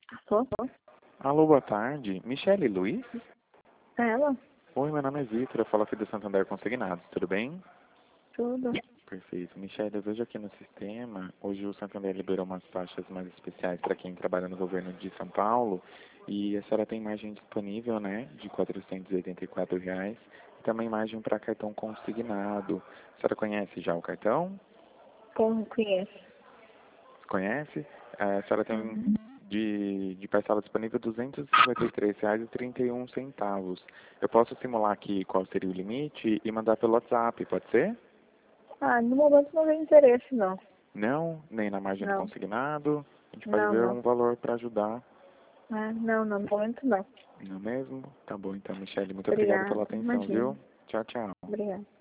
Tô. Alô, boa tarde. Michele Luiz? É ela? Oi, meu nome é Vitor, eu falo aqui do Santander Consignados, tudo bem? Tudo. Perfeito. Michele, eu vejo aqui no sistema, hoje o Santander liberou umas taxas mais especiais para quem trabalha no governo de São Paulo, e a senhora tem margem disponível, né, de R$ 484, e também margem para cartão consignado. A senhora conhece já o cartão? Como conhece? Conhece? A senhora tem Uhum. de parcela disponível R$ 253,31. Eu posso simular aqui qual seria o limite e mandar pelo WhatsApp, pode ser? Ah, no momento não tem interesse, não. Não? Nem na margem do Não. consignado? A gente pode Não, ver não. um valor para ajudar, Ah, não, no momento não. não é mesmo? Tá bom então, Michele. Muito obrigado Obrigada. pela atenção, Imagina. viu? Tchau, tchau. Obrigada.